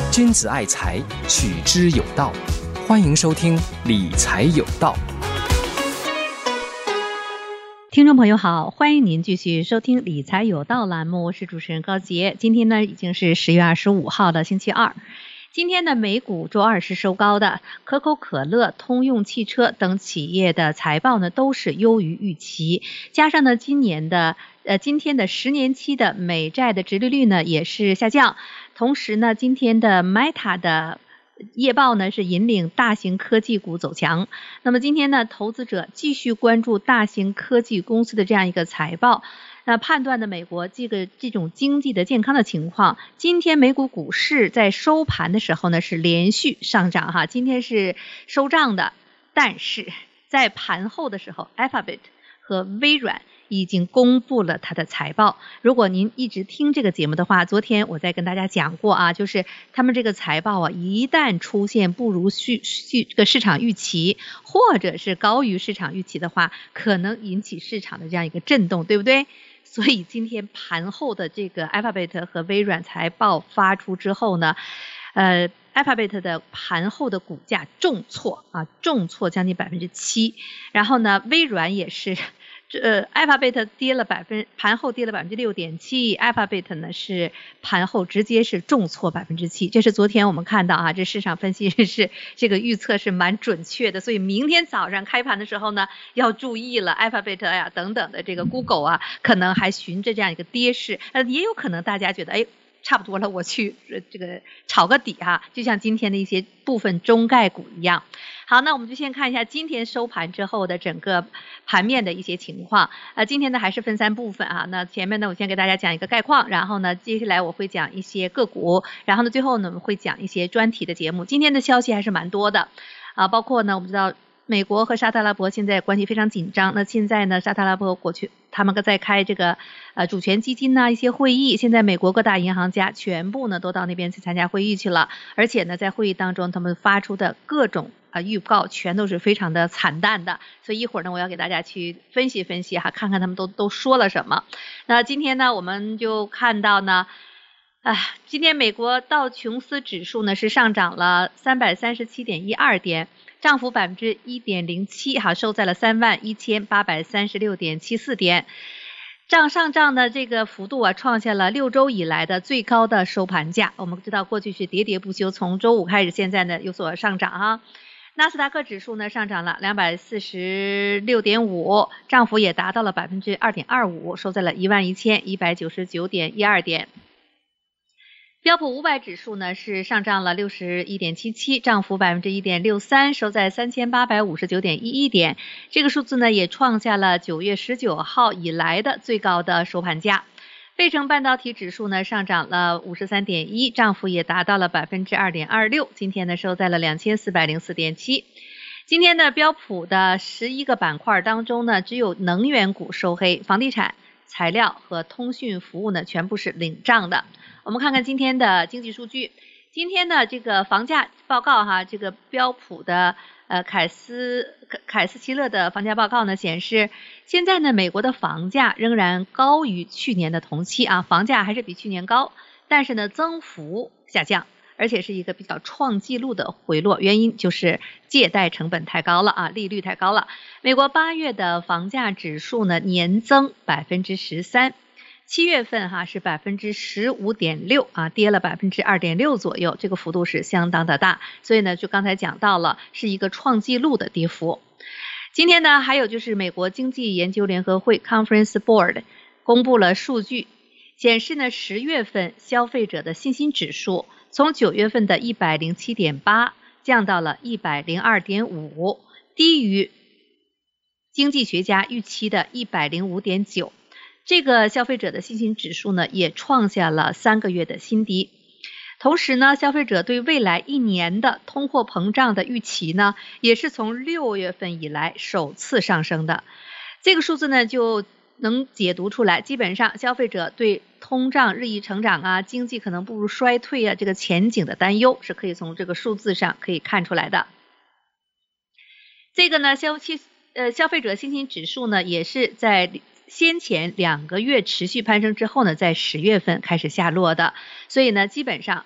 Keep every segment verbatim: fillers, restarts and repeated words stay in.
君子爱财，取之有道。欢迎收听理财有道。 听众朋友好，欢迎您继续收听理财有道栏目，我是主持人高杰。今天呢已经是十月二十五号的星期二。今天的美股周二是收高的，可口可乐、通用汽车等企业的财报呢都是优于预期，加上呢今年的呃今天的十年期的美债的殖利率呢也是下降，同时呢今天的 Meta 的业报呢是引领大型科技股走强。那么今天呢投资者继续关注大型科技公司的这样一个财报，那判断的美国这个这种经济的健康的情况。今天美股股市在收盘的时候呢是连续上涨哈，今天是收涨的，但是在盘后的时候 Alphabet 和微软已经公布了它的财报。如果您一直听这个节目的话，昨天我在跟大家讲过啊，就是他们这个财报啊，一旦出现不如市市这个市场预期，或者是高于市场预期的话，可能引起市场的这样一个震动，对不对？所以今天盘后的这个 Alphabet 和微软财报发出之后呢，呃 Alphabet 的盘后的股价重挫啊，重挫将近百分之七，然后呢，微软也是。呃 ，Alphabet 跌了百分，盘后跌了百分之六点七 ，Alphabet 呢是盘后直接是重挫百分之七，这是昨天我们看到啊，这市场分析是这个预测是蛮准确的，所以明天早上开盘的时候呢，要注意了 ，Alphabet 呀、啊、等等的这个 Google 啊，可能还循着这样一个跌势，呃，也有可能大家觉得，哎。差不多了，我去这个炒个底哈，就像今天的一些部分中概股一样。好，那我们就先看一下今天收盘之后的整个盘面的一些情况。呃，今天呢还是分三部分啊。那前面呢我先给大家讲一个概况，然后呢接下来我会讲一些个股，然后呢最后呢我们会讲一些专题的节目。今天的消息还是蛮多的啊，包括呢我们知道。美国和沙特阿拉伯现在关系非常紧张，那现在呢沙特阿拉伯过去他们在开这个呃主权基金呢一些会议，现在美国各大银行家全部呢都到那边去参加会议去了，而且呢在会议当中他们发出的各种啊、呃、预告全都是非常的惨淡的，所以一会儿呢我要给大家去分析分析哈，看看他们都都说了什么。那今天呢我们就看到呢啊，今天美国道琼斯指数呢是上涨了三百三十七点一二点，涨幅百分之一点零七，哈，收在了三万一千八百三十六点七四点。涨上涨的这个幅度啊，创下了六周以来的最高的收盘价。我们知道过去是喋喋不休，从周五开始，现在呢有所上涨哈。纳斯达克指数呢上涨了两百四十六点五，涨幅也达到了百分之二点二五，收在了一万一千一百九十九点一二点。标普五百指数呢是上涨了 六十一点七七， 涨幅 百分之一点六三， 收在三千八百五十九点一一点。这个数字呢也创下了九月十九号以来的最高的收盘价。费城半导体指数呢上涨了 五十三点一， 涨幅也达到了 百分之二点二六， 今天呢收在了 两千四百零四点七。今天的标普的十一个板块当中呢，只有能源股收黑，房地产、材料和通讯服务呢全部是领涨的。我们看看今天的经济数据。今天的这个房价报告哈，这个标普的呃凯斯凯斯奇勒的房价报告呢显示，现在呢美国的房价仍然高于去年的同期啊，房价还是比去年高，但是呢增幅下降，而且是一个比较创纪录的回落，原因就是借贷成本太高了啊，利率太高了。美国八月的房价指数呢年增 百分之十三，七月份哈是 百分之十五点六 啊，跌了 百分之二点六 左右，这个幅度是相当的大，所以呢就刚才讲到了是一个创纪录的跌幅。今天呢还有就是美国经济研究联合会 Conference Board 公布了数据，显示呢十月份消费者的信心指数从九月份的 一百零七点八 降到了 一百零二点五， 低于经济学家预期的 一百零五点九。这个消费者的信心指数呢也创下了三个月的新低。同时呢消费者对未来一年的通货膨胀的预期呢也是从六月份以来首次上升的。这个数字呢就能解读出来，基本上消费者对通胀日益成长啊，经济可能步入衰退啊，这个前景的担忧是可以从这个数字上可以看出来的。这个呢消期呃消费者信心指数呢也是在先前两个月持续攀升之后呢，在十月份开始下落的，所以呢基本上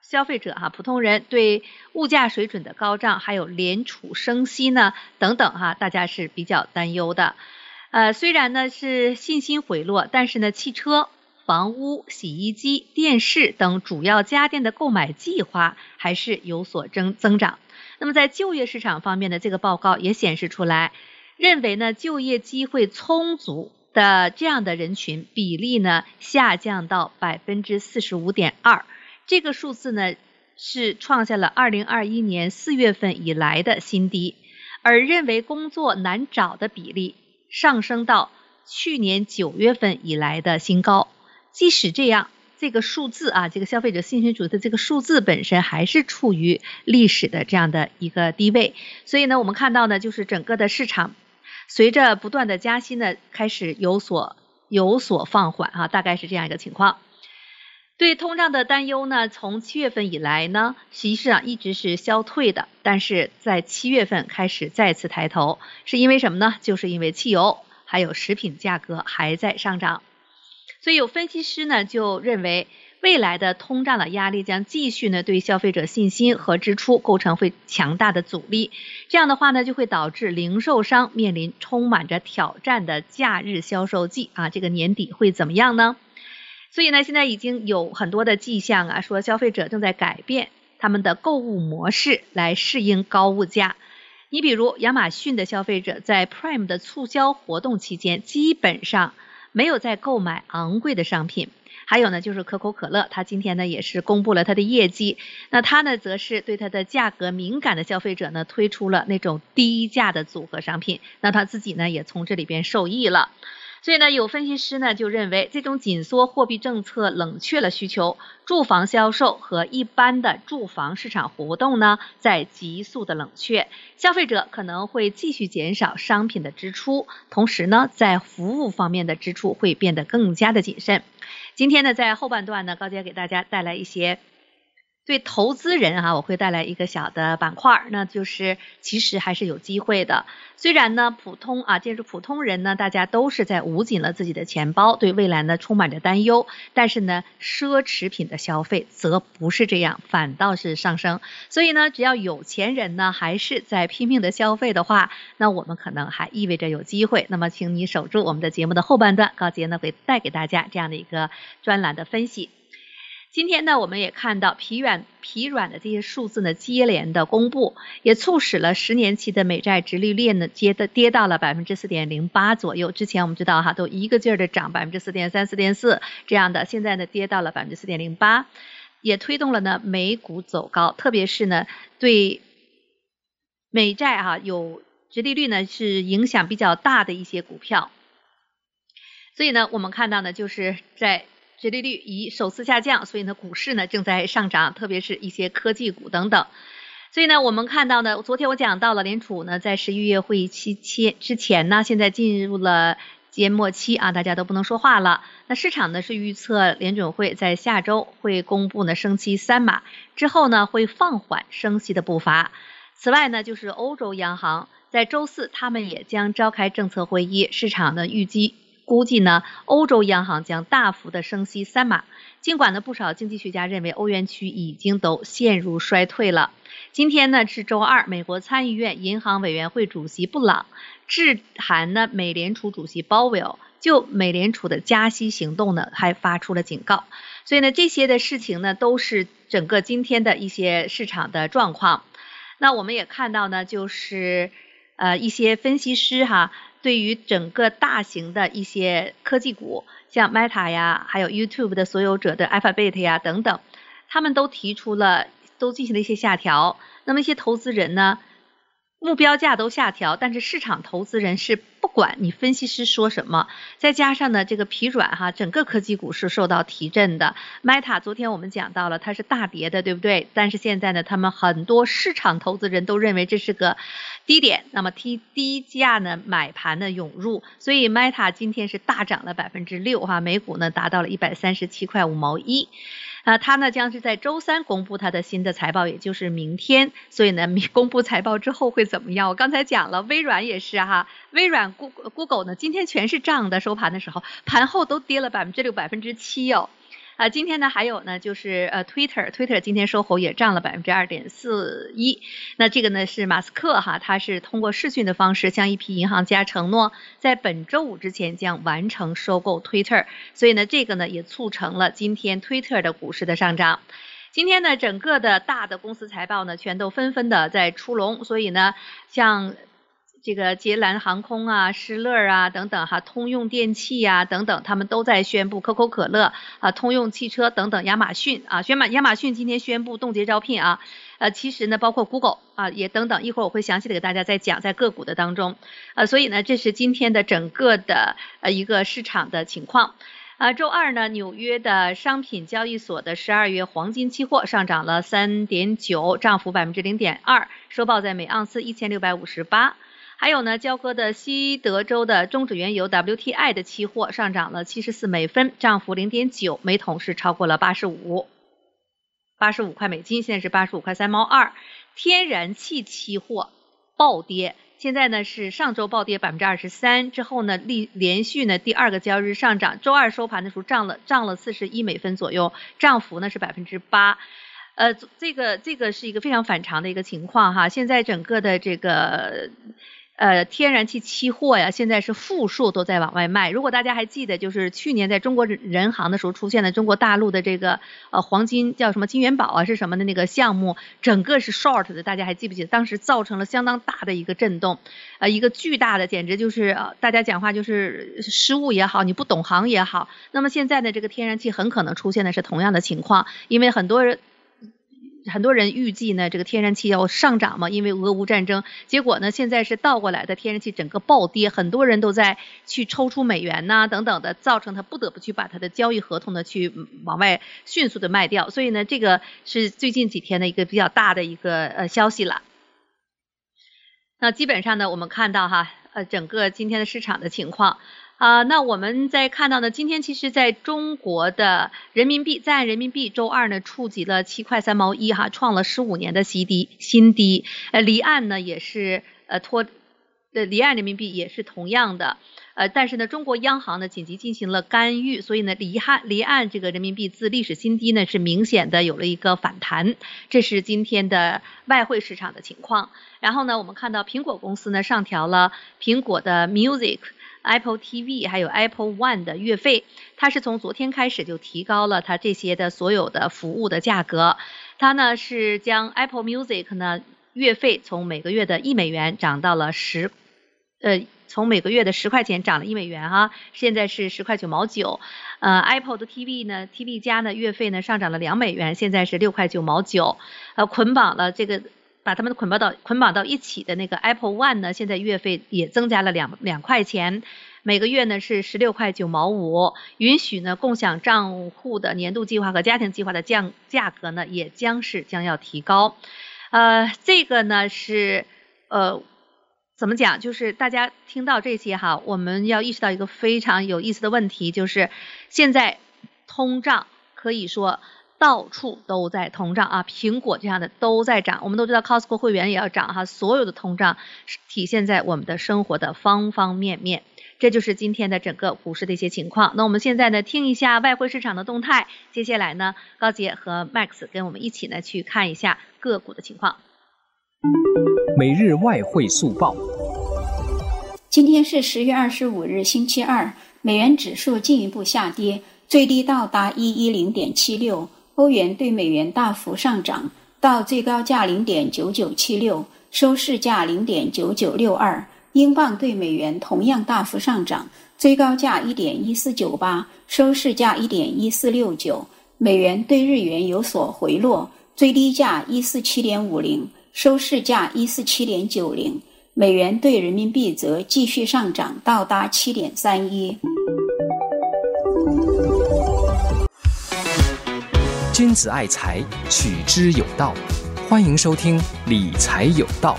消费者哈、啊、普通人对物价水准的高涨，还有联储升息呢等等哈、啊，大家是比较担忧的。呃，虽然呢是信心回落，但是呢汽车、房屋、洗衣机、电视等主要家电的购买计划还是有所增增长。那么在就业市场方面的这个报告也显示出来，认为呢就业机会充足的这样的人群比例呢下降到 百分之四十五点二， 这个数字呢是创下了二零二一年四月份以来的新低，而认为工作难找的比例上升到去年九月份以来的新高。即使这样，这个数字啊，这个消费者信心指数的这个数字本身还是处于历史的这样的一个低位。所以呢，我们看到呢，就是整个的市场随着不断的加息呢，开始有所有所放缓啊，大概是这样一个情况。对通胀的担忧呢，从七月份以来呢，实际上一直是消退的，但是在七月份开始再次抬头，是因为什么呢？就是因为汽油还有食品价格还在上涨。所以有分析师呢就认为，未来的通胀的压力将继续呢对消费者信心和支出构成会强大的阻力。这样的话呢，就会导致零售商面临充满着挑战的假日销售季啊，这个年底会怎么样呢？所以呢，现在已经有很多的迹象啊，说消费者正在改变他们的购物模式来适应高物价。你比如亚马逊的消费者在 Prime 的促销活动期间，基本上没有再购买昂贵的商品。还有呢，就是可口可乐，它今天呢也是公布了它的业绩，那它呢则是对它的价格敏感的消费者呢推出了那种低价的组合商品，那它自己呢也从这里边受益了。所以呢，有分析师呢就认为，这种紧缩货币政策冷却了需求，住房销售和一般的住房市场活动呢在急速的冷却，消费者可能会继续减少商品的支出，同时呢，在服务方面的支出会变得更加的谨慎。今天呢，在后半段呢，高姐给大家带来一些对投资人哈、啊，我会带来一个小的板块，那就是其实还是有机会的。虽然呢，普通啊，这是普通人呢，大家都是在捂紧了自己的钱包，对未来呢充满着担忧，但是呢，奢侈品的消费则不是这样，反倒是上升。所以呢，只要有钱人呢还是在拼命的消费的话，那我们可能还意味着有机会。那么，请你守住我们的节目的后半段，高杰呢会带给大家这样的一个专栏的分析。今天呢，我们也看到疲软疲软的这些数字呢接连的公布，也促使了十年期的美债殖利率呢接的跌到了 百分之四点零八 左右。之前我们知道哈，都一个劲儿的涨 百分之四点三、四点四 这样的，现在呢跌到了 百分之四点零八， 也推动了呢美股走高，特别是呢对美债哈、啊、有殖利率呢是影响比较大的一些股票。所以呢，我们看到呢就是在殖利率已首次下降，所以呢股市呢正在上涨，特别是一些科技股等等。所以呢，我们看到呢，昨天我讲到了联储呢在十一月会议期期之前呢，现在进入了缄默期啊，大家都不能说话了。那市场呢是预测联准会在下周会公布呢升息三码，之后呢会放缓升息的步伐。此外呢，就是欧洲央行在周四他们也将召开政策会议，市场呢预计估计呢，欧洲央行将大幅的升息三码。尽管呢，不少经济学家认为欧元区已经都陷入衰退了。今天呢是周二，美国参议院银行委员会主席布朗致函呢美联储主席鲍威尔，就美联储的加息行动呢还发出了警告。所以呢，这些的事情呢都是整个今天的一些市场的状况。那我们也看到呢，就是呃一些分析师哈，对于整个大型的一些科技股，像 Meta 呀，还有 YouTube 的所有者的 Alphabet 呀等等，他们都提出了，都进行了一些下调。那么一些投资人呢，目标价都下调，但是市场投资人是不管你分析师说什么，再加上呢这个疲软哈，整个科技股是受到提振的。Meta 昨天我们讲到了，它是大跌的，对不对？但是现在呢，他们很多市场投资人都认为这是个低点，那么低低价呢买盘呢涌入，所以 Meta 今天是大涨了 百分之六 哈，每股呢达到了一百三十七块五毛一。啊，它呢将是在周三公布它的新的财报，也就是明天。所以呢，公布财报之后会怎么样？我刚才讲了，微软也是哈，微软 Google Google 呢今天全是涨的，收盘的时候，盘后都跌了百分之六、百分之七哦。 啊，今天呢还有呢就是呃 Twitter，Twitter 今天收红也涨了百分之二点四一。那这个呢是马斯克哈，他是通过视讯的方式向一批银行家承诺，在本周五之前将完成收购 Twitter， 所以呢这个呢也促成了今天 Twitter 的股市的上涨。今天呢整个的大的公司财报呢全都纷纷的在出笼，所以呢像这个捷兰航空啊、施乐啊等等哈，通用电气啊等等，他们都在宣布，可口可乐啊、通用汽车等等，亚马逊啊，宣马亚马逊今天宣布冻结招聘啊，呃，其实呢包括 Google 啊也等等，一会儿我会详细的给大家再讲在个股的当中，呃，所以呢这是今天的整个的呃一个市场的情况。啊，周二呢，纽约的商品交易所的十二月黄金期货上涨了 三点九， 涨幅 百分之零点二， 收报在每盎司一千六百五十八。还有呢，交割的西德州的中指原油 W T I 的期货上涨了七十四美分，涨幅 零点九， 每桶是超过了八十五块美金，现在是八十五块三毛二。天然气期货暴跌，现在呢是上周暴跌 百分之二十三， 之后呢连连续呢第二个交易日上涨，周二收盘的时候涨了涨了四十一美分左右，涨幅呢是 百分之八。呃，这个这个是一个非常反常的一个情况哈，现在整个的这个呃，天然气期货呀，现在是负数都在往外卖。如果大家还记得，就是去年在中国人行的时候出现了中国大陆的这个呃黄金叫什么金元宝啊是什么的那个项目，整个是 short 的，大家还记不记得？当时造成了相当大的一个震动，呃，一个巨大的，简直就是、呃、大家讲话就是失误也好，你不懂行也好。那么现在呢，这个天然气很可能出现的是同样的情况，因为很多人。很多人预计呢，这个天然气要上涨嘛，因为俄乌战争。结果呢，现在是倒过来的，天然气整个暴跌，很多人都在去抽出美元呐、啊、等等的，造成他不得不去把他的交易合同呢去往外迅速的卖掉。所以呢，这个是最近几天的一个比较大的一个呃消息了。那基本上呢，我们看到哈，呃，整个今天的市场的情况。啊、呃，那我们在看到呢，今天其实在中国的人民币，在岸人民币周二呢触及了七块三毛一哈，创了十五年的新低新低。呃，离岸呢也是呃拖，呃离岸人民币也是同样的。呃，但是呢，中国央行呢紧急进行了干预，所以呢，离岸离岸这个人民币自历史新低呢是明显的有了一个反弹，这是今天的外汇市场的情况。然后呢，我们看到苹果公司呢上调了苹果的 Music。Apple T V 还有 Apple One 的月费，它是从昨天开始就提高了它这些的所有的服务的价格。它呢是将 Apple Music 呢月费从每个月的一美元涨到了十，呃，从每个月的十块钱涨了一美元哈，现在是十块九毛九。呃 ，Apple 的 T V 呢 ，T V 加呢月费呢上涨了两美元，现在是六块九毛九。呃，捆绑了这个。把他们捆绑到捆绑到一起的那个 Apple One 呢，现在月费也增加了两两块钱，每个月呢是十六块九毛五，允许呢共享账户的年度计划和家庭计划的降价格呢也将是将要提高。呃，这个呢是呃怎么讲？就是大家听到这些哈，我们要意识到一个非常有意思的问题，就是现在通胀可以说。到处都在通胀啊，苹果这样的都在涨，我们都知道 Costco 会员也要涨哈，所有的通胀体现在我们的生活的方方面面，这就是今天的整个股市的一些情况。那我们现在呢听一下外汇市场的动态，接下来呢高杰和 Max 跟我们一起呢去看一下个股的情况。 每日外汇速报， 今天是十月二十五日星期二，美元指数进一步下跌，最低到达一一零点七六。欧元对美元大幅上涨，到最高价 零点九九七六， 收市价 零点九九六二。英镑对美元同样大幅上涨，最高价 一点一四九八， 收市价 一点一四六九。美元对日元有所回落，最低价 一四七点五零， 收市价 一四七点九零。美元对人民币则继续上涨，到达 七点三一。 君子爱财，取之有道。欢迎收听理财有道。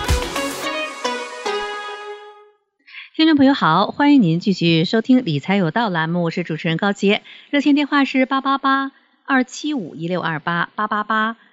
听众朋友好，欢迎您继续收听理财有道栏目，我是主持人高杰。热线电话是八八八二七五一六二八八八八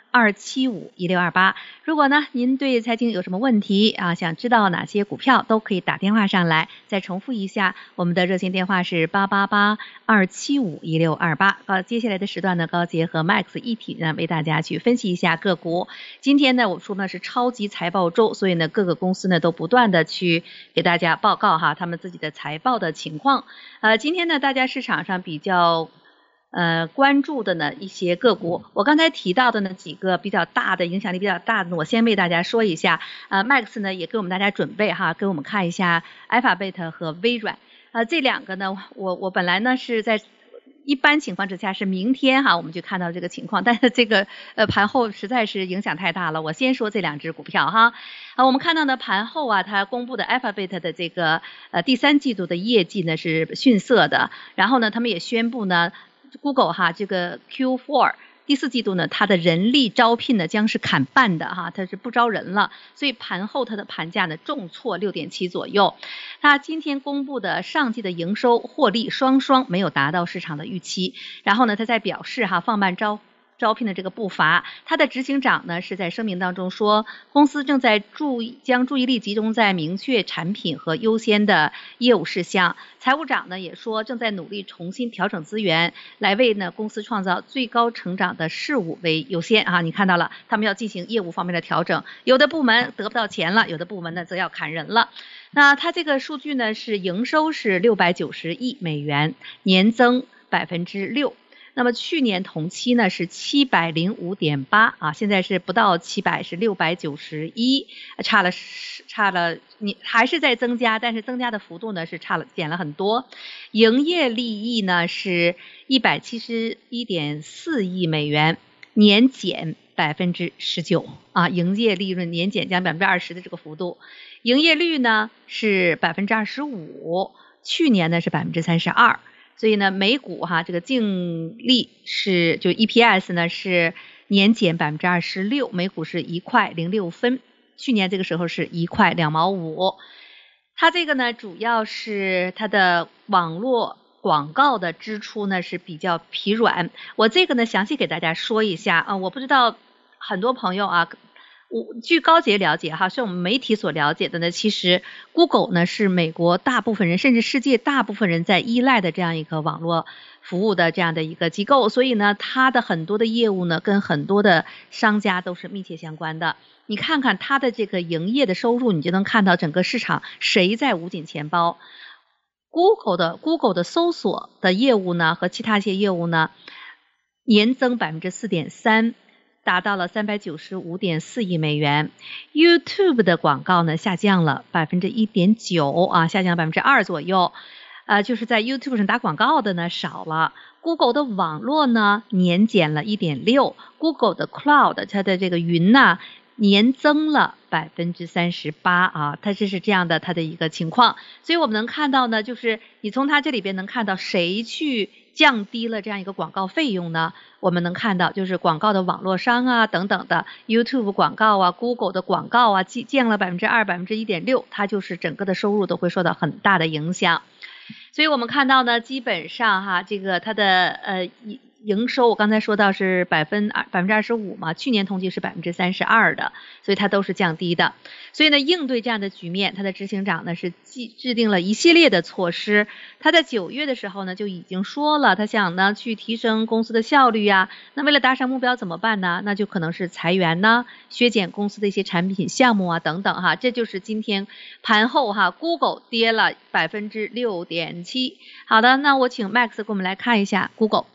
二七五一六二八。如果呢您对财经有什么问题啊，想知道哪些股票，都可以打电话上来。再重复一下，我们的热线电话是八八八二七五一六二八。呃，接下来的时段呢，高杰和 Max 一体呢为大家去分析一下个股。今天呢，我说呢是超级财报周，所以呢各个公司呢都不断的去给大家报告哈他们自己的财报的情况。呃，今天呢大家市场上比较呃，关注的呢一些个股，我刚才提到的呢几个比较大的影响力比较大的，我先为大家说一下。呃 ，Max 呢也给我们大家准备哈，给我们看一下 Alphabet 和微软。呃，这两个呢，我我本来呢是在一般情况之下是明天哈我们就看到这个情况，但是这个呃盘后实在是影响太大了。我先说这两只股票哈。啊，我们看到呢盘后啊，它公布的 Alphabet 的这个呃第三季度的业绩呢是逊色的，然后呢他们也宣布呢。Google 哈，这个 Q 四 第四季度呢，它的人力招聘呢将是砍半的哈，它是不招人了，所以盘后它的盘价呢重挫 六点七 左右。它今天公布的上季的营收获利双双没有达到市场的预期，然后呢，它在表示哈放慢招。招聘的这个步伐，他的执行长呢是在声明当中说，公司正在注意将注意力集中在明确产品和优先的业务事项。财务长呢也说，正在努力重新调整资源，来为呢公司创造最高成长的事务为优先啊。你看到了，他们要进行业务方面的调整，有的部门得不到钱了，有的部门呢则要砍人了。那它这个数据呢是营收是六百九十亿美元，年增百分之六。那么去年同期呢是 七百零五点八 啊，现在是不到七百，是六百九十一，差了差了，你还是在增加，但是增加的幅度呢是差了减了很多。营业利益呢是 一百七十一点四亿美元，年减百分之十九啊，营业利润年减将百分之二十的这个幅度。营业率呢是百分之二十五，去年呢是百分之三十二。所以呢，每股哈这个净利是就 E P S 呢是年减百分之二十六，每股是一块零六分，去年这个时候是一块两毛五。它这个呢主要是它的网络广告的支出呢是比较疲软。我这个呢详细给大家说一下啊，我不知道很多朋友啊。我据高杰了解哈，是我们媒体所了解的呢，其实 Google 呢是美国大部分人甚至世界大部分人在依赖的这样一个网络服务的这样的一个机构，所以呢它的很多的业务呢跟很多的商家都是密切相关的。你看看它的这个营业的收入，你就能看到整个市场谁在捂紧钱包。Google 的 Google 的搜索的业务呢和其他一些业务呢年增 百分之四点三，达到了 三百九十五点四亿美元。 YouTube 的广告呢下降了 百分之一点九 啊，下降 百分之二 左右。呃，就是在 YouTube 上打广告的呢少了。 Google 的网络呢年减了 一点六， Google 的 Cloud 它的这个云呢年增了 百分之三十八 啊，它这是这样的它的一个情况。所以我们能看到呢，就是你从它这里边能看到谁去降低了这样一个广告费用呢？我们能看到就是广告的网络商啊等等的 YouTube 广告啊 Google 的广告啊降了 百分之二 百分之一点六， 它就是整个的收入都会受到很大的影响。所以我们看到呢，基本上哈这个它的呃营收我刚才说到是百分百分之二十五嘛，去年同期是百分之三十二的，所以它都是降低的。所以呢，应对这样的局面，它的执行长呢是制制定了一系列的措施。他在九月的时候呢就已经说了，他想呢去提升公司的效率呀。那为了达成目标怎么办呢？那就可能是裁员呢，削减公司的一些产品项目啊等等哈。这就是今天盘后哈 Google 跌了 百分之六点七。好的，那我请 Max 给我们来看一下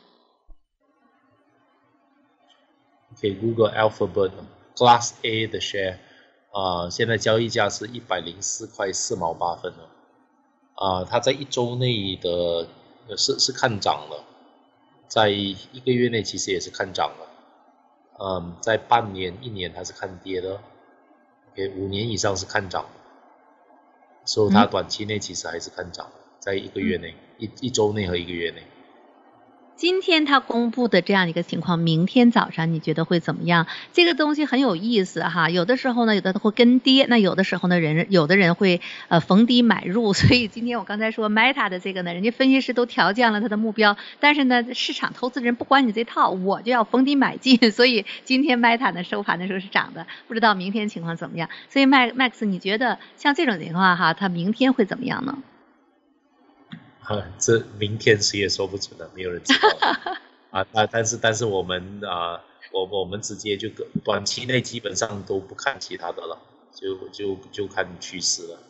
Google。Okay, Google Alphabet Class A 的 share 啊、呃，现在交易价是一百零四块四毛八分了。啊、呃，它在一周内的是是看涨了，在一个月内其实也是看涨了。嗯，在半年、一年它是看跌的。OK， 五年以上是看涨的，所以它短期内其实还是看涨，在一个月内、嗯、一一周内和一个月内。 今天他公布的这样一个情况，明天早上你觉得会怎么样？这个东西很有意思哈，有的时候呢，有的会跟跌，那有的时候呢，人有的人会呃逢低买入，所以今天我刚才说 Meta 的这个呢，人家分析师都调降了他的目标，但是呢，市场投资人不管你这套，我就要逢低买进，所以今天 Meta 呢收盘的时候是涨的，不知道明天情况怎么样。所以 Max， 你觉得像这种情况哈，它明天会怎么样呢？ 啊，这明天谁也说不准的，没有人知道啊。啊，但是但是我们啊，我我们直接就短期内基本上都不看其他的了，就就就看趋势了。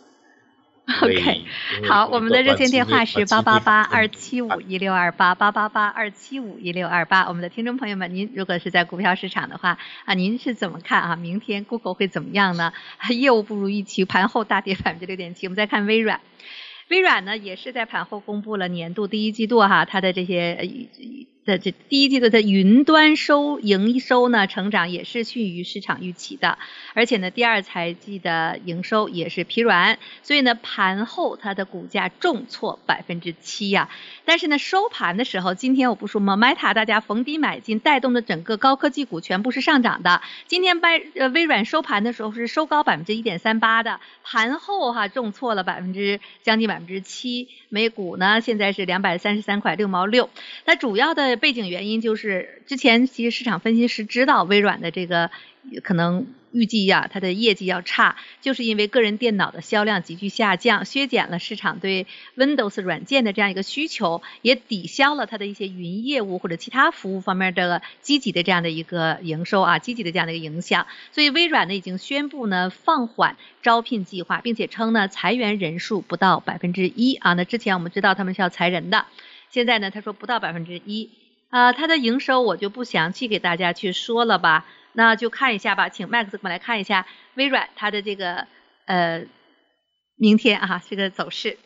OK， 好，我们的热线电话是八八八二七五一六二八八八八二七五一六二八。我们的听众朋友们，您如果是在股票市场的话啊，您是怎么看啊？明天 Google 会怎么样呢？业务不如预期，盘后大跌百分之六点七。我们再看微软。微软呢也是在盘后公布了年度第一季度哈，它的这些的这第一季度的云端收营收呢成长也是逊于市场预期的，而且呢第二财季的营收也是疲软，所以呢盘后它的股价重挫百分之七呀。但是呢收盘的时候，今天我不说吗 ？Meta 大家逢低买进，带动的整个高科技股全部是上涨的。今天微微软收盘的时候是收高百分之一点三八的，盘后哈重挫了百分之将近百分之七，每股呢现在是两百三十三块六毛六。那主要的背景原因就是之前其实市场分析师知道微软的这个可能预计呀、啊、它的业绩要差，就是因为个人电脑的销量急剧下降，削减了市场对 Windows 软件的这样一个需求，也抵消了它的一些云业务或者其他服务方面的积极的这样的一个营收啊，积极的这样的一个影响。所以微软呢已经宣布呢放缓招聘计划，并且称呢裁员人数不到百分之一啊。那之前我们知道他们是要裁人的，现在呢他说不到百分之一啊。它的营收我就不详细给大家去说了吧。那就看一下吧，请 Max 我们来看一下微软它的这个呃明天啊这个走势。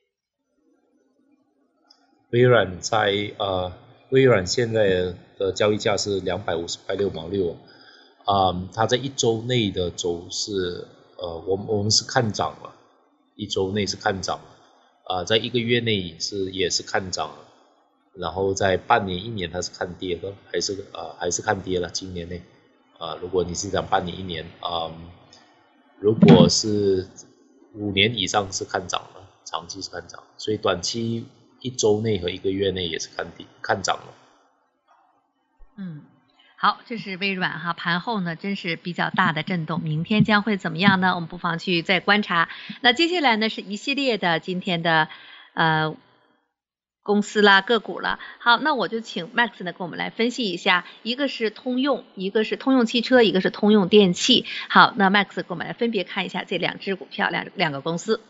微软在呃微软现在的交易价是两百五十块六毛六，啊、嗯，它在一周内的走势，呃，我们我们是看涨了，一周内是看涨了，啊、呃，在一个月内是也是看涨了，然后在半年一年它是看跌的，还是啊、呃、还是看跌了，今年内。啊，如果你是讲半年一年，啊、嗯，如果是五年以上是看涨了，长期是看涨，所以短期一周内和一个月内也是看跌看涨了。 嗯，好，这是微软哈，盘后呢真是比较大的震动，明天将会怎么样呢？我们不妨去再观察。那接下来呢是一系列的今天的呃。公司啦个股了，好，那我就请 Max 呢跟我们来分析一下，一个是通用，一个是通用汽车，一个是通用电气。好，那 Max 跟我们来分别看一下这两只股票，两两个公司。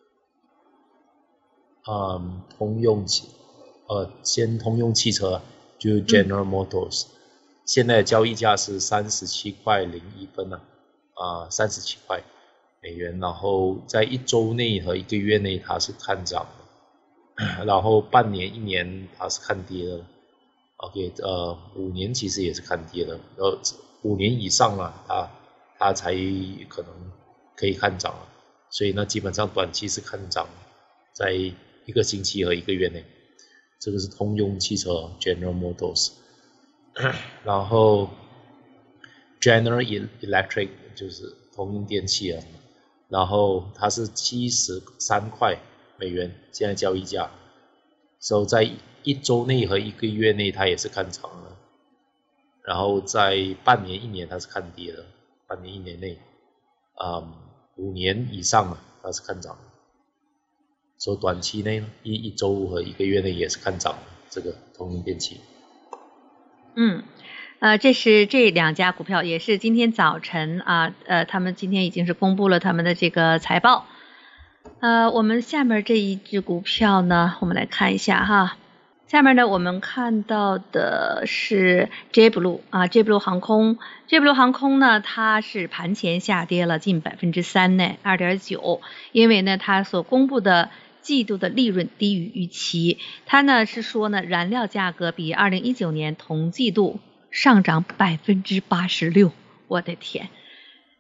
嗯，通用汽，呃，先通用汽车就 General Motors，、嗯、现在的交易价是三十七块零一分呢、啊，啊，三十七块美元，然后在一周内和一个月内它是看涨的。然后半年一年它是看跌的 ，OK， 呃，五年其实也是看跌的，呃，五年以上了，它它才可能可以看涨了，所以呢，基本上短期是看涨，在一个星期和一个月内，这个是通用汽车 General Motors， 然后 General Electric 就是通用电气啊，然后它是七十三块。美元现在交易价，所以在一周内和一个月内它也是看涨的，然后在半年一年它是看跌的，半年一年内，嗯，五年以上嘛它是看涨的，所以短期内一一周和一个月内也是看涨的，这个通用电气。 嗯。呃，这是这两家股票，也是今天早晨啊，呃，他们今天已经是公布了他们的这个财报。呃，我们下面这一只股票呢，我们来看一下哈。下面呢，我们看到的是 JetBlue 啊 ，JetBlue 航空 ，JetBlue 航空呢，它是盘前下跌了近百分之三呢，二点九，因为呢，它所公布的季度的利润低于预期。它呢是说呢，燃料价格比二零一九年同季度上涨百分之八十六，我的天！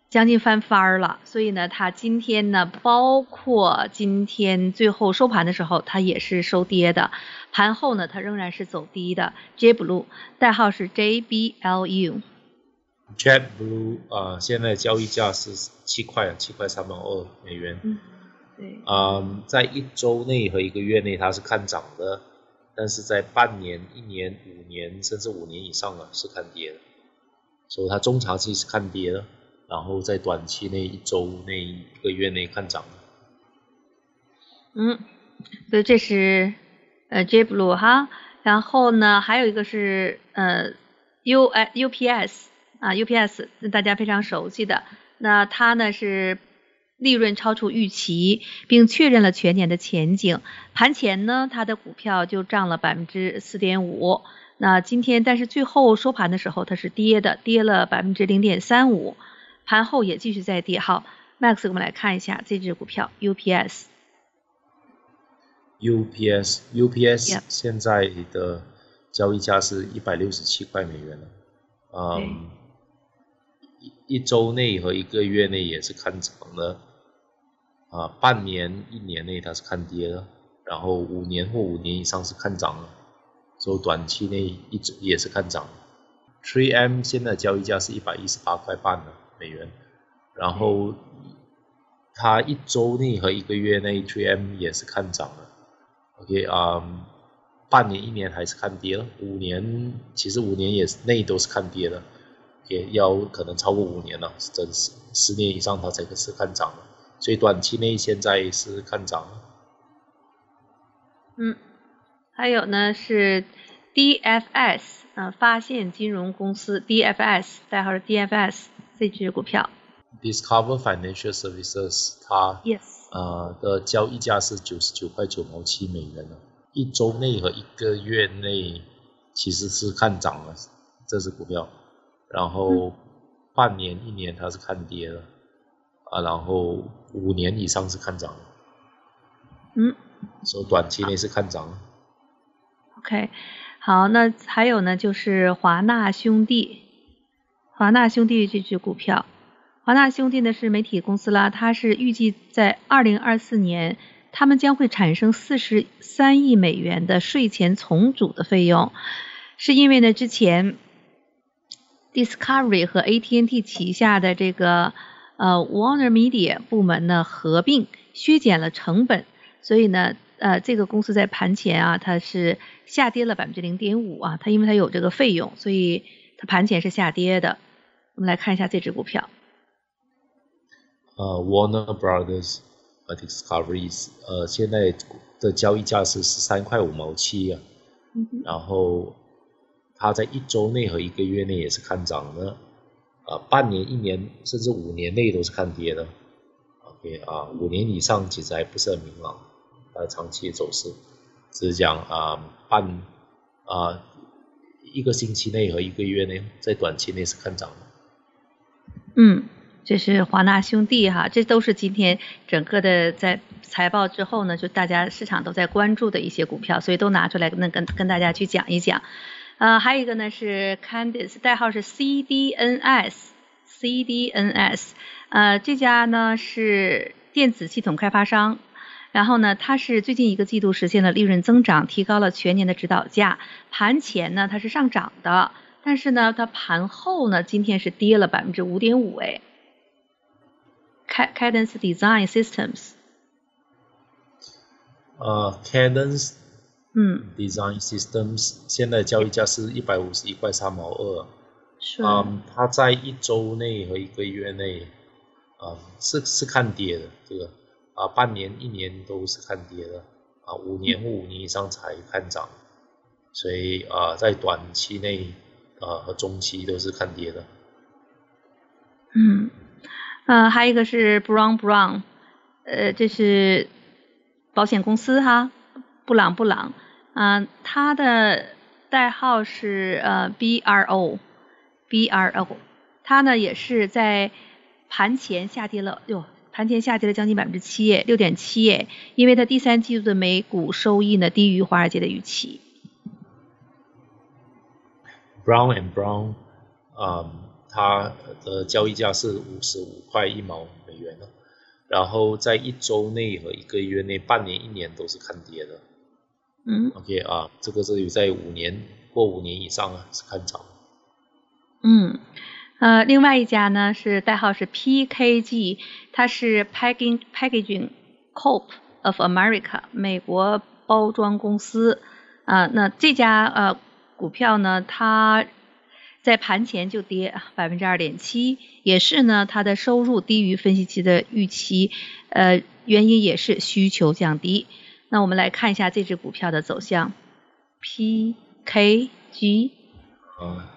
将近翻番了，所以呢，它今天呢，包括今天最后收盘的时候，它也是收跌的。盘后呢，它仍然是走低的。JetBlue 代号是 J B L U。JetBlue 啊、呃，现在交易价是七块，七块三毛二美元。 嗯，对。 啊、呃，在一周内和一个月内它是看涨的，但是在半年、一年、五年甚至五年以上啊是看跌的，所以它中长期是看跌的。然后在短期内一周内一个月内看涨的。 嗯，所以这是呃 JetBlue 哈，然后呢还有一个是呃 U 呃 U P S 啊 U P S 大家非常熟悉的，那它呢是利润超出预期，并确认了全年的前景。盘前呢它的股票就涨了 百分之四点五， 那今天但是最后收盘的时候它是跌的，跌了 百分之零点三五。盘后也继续在跌。好 Max 我们来看一下这只股票 U P S。 U P S U P S、yep. 现在的交易价是一百六十七块美元了。嗯，一周内和一个月内也是看涨的，啊，半年一年内它是看跌的，然后五年或五年以上是看涨的，所以短期内一直也是看涨的。三 M 现在交易价是一百一十八块半的美元，然后它一周内和一个月内 三 M 也是看涨的。OK 啊、um, ，半年一年还是看跌了，五年其实五年也是内都是看跌的，也要可能超过五年了，真是十年以上它才是看涨的，所以短期内现在是看涨的。 嗯，还有呢是 D F S 啊、呃，发现金融公司 D F S 代号是 D F S 这只股票。 Discover Financial Services 它 yes 呃的交易价是九十九块九毛七美元了，一周内和一个月内其实是看涨了这只股票，然后半年一年它是看跌的啊，然后五年以上是看涨的。 嗯， 所以短期内是看涨的。 OK， 好，那还有呢就是华纳兄弟，华纳兄弟这只股票。华纳兄弟呢是媒体公司啦，它是预计在二零二四年他们将会产生四十三亿美元的税前重组的费用，是因为呢之前 Discovery 和 A T and T 旗下的这个呃 Warner Media 部门呢合并削减了成本，所以呢呃这个公司在盘前啊它是下跌了 百分之零点五 啊，它因为它有这个费用，所以它盘前是下跌的。我们来看一下这只股票。 呃、uh, Warner Brothers Discovery 呃现在的交易价是十三块五毛七啊，嗯、然后它在一周内和一个月内也是看涨的，呃半年、一年甚至五年内都是看跌的。OK 啊、呃，五年以上其实还不是很明朗，它的长期的走势，只是讲啊、呃、半啊、呃、一个星期内和一个月内在短期内是看涨的。 嗯。这是华纳兄弟哈，这都是今天整个的在财报之后呢，就大家市场都在关注的一些股票，所以都拿出来跟跟跟大家去讲一讲。呃，还有一个呢是 Candice， 代号是 C D N S，C D N S， 呃，这家呢是电子系统开发商，然后呢它是最近一个季度实现了利润增长，提高了全年的指导价，盘前呢它是上涨的，但是呢它盘后呢今天是跌了 百分之五点五 哎。Cadence Design Systems， 呃 Cadence 嗯 Design Systems 现在交易价是一百五十一块三毛二， 是， 嗯，它在一周内和一个月内，嗯，是是看跌的，这个啊半年一年都是看跌的，啊五年或五年以上才看涨，所以啊在短期内啊和中期都是看跌的。 嗯。呃，还有一个是 Brown Brown， 呃，这是保险公司哈，布朗布朗，啊、呃，它的代号是呃 B R O B R O， 它呢也是在盘前下跌了，哟，盘前下跌了将近 百分之七， 六点七 哎，因为它第三季度的每股收益呢低于华尔街的预期。 Brown and Brown， 嗯、um 它的交易价是五十五块一毛美元的，然后在一周内和一个月内、半年、一年都是看跌的。 嗯 ，OK 啊，这个是有在五年过五年以上啊是看涨。 嗯，呃，另外一家呢是代号是 P K G， 它是 Packaging Packaging Corp of America 美国包装公司啊、呃，那这家呃股票呢，它在盘前就跌百分之二点七，也是呢它的收入低于分析期的预期，呃，原因也是需求降低。那我们来看一下这只股票的走向 ，P K G。 啊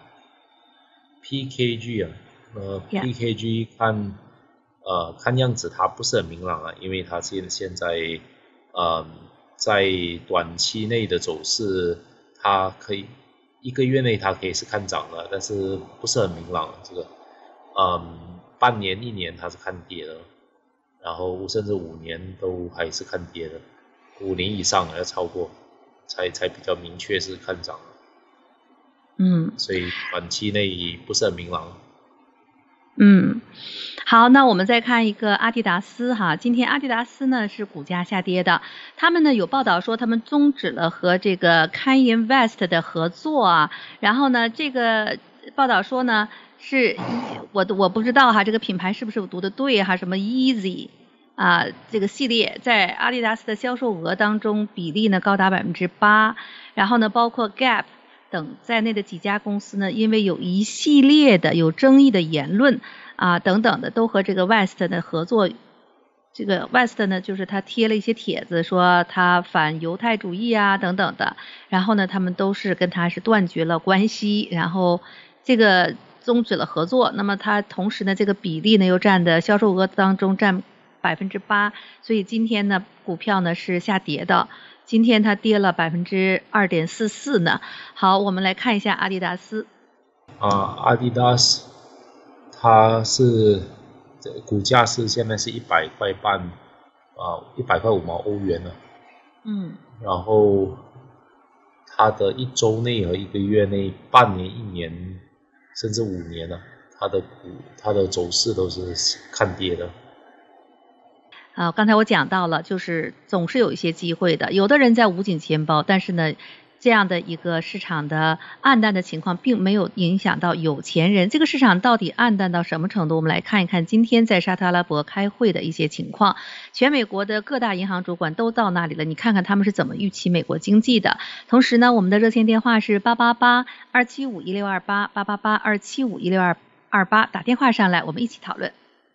，P K G 啊，呃 Yeah. ，P K G 看呃看样子它不是很明朗啊，因为它现现在呃在短期内的走势，它可以一个月内它可以是看涨的，但是不是很明朗这个，嗯，半年一年它是看跌的，然后甚至五年都还是看跌的，五年以上要超过才才比较明确是看涨的。 嗯， 所以短期内不是很明朗。 嗯，好，那我们再看一个阿迪达斯哈，今天阿迪达斯呢是股价下跌的，他们呢有报道说他们终止了和这个 Kanye West 的合作啊，然后呢这个报道说呢是我我不知道哈，这个品牌是不是我读的对哈，什么 Easy 啊，这个系列在阿迪达斯的销售额当中比例呢高达百分之八，然后呢包括 Gap。等在内的几家公司呢，因为有一系列的有争议的言论啊等等的，都和这个 West 的合作。这个 West 呢，就是他贴了一些帖子，说他反犹太主义啊等等的。然后呢，他们都是跟他是断绝了关系，然后这个终止了合作。那么他同时呢，这个比例呢又占的销售额当中占百分之八，所以今天呢，股票呢是下跌的。今天它跌了百分之二点四四呢。好，我们来看一下阿迪达斯。 啊，阿迪达斯，它是股价是现在是一百块半，啊，一百块五毛欧元呢。 嗯。 然后它的一周内和一个月内、半年、一年，甚至五年呢，它的股它的走势都是看跌的。 啊，刚才我讲到了，就是总是有一些机会的。有的人在捂紧钱包，但是呢，这样的一个市场的暗淡的情况，并没有影响到有钱人。这个市场到底暗淡到什么程度？我们来看一看今天在沙特阿拉伯开会的一些情况。全美国的各大银行主管都到那里了，你看看他们是怎么预期美国经济的。同时呢，我们的热线电话是八八八二七五一六二八八八八二七五一六二二八，打电话上来，我们一起讨论。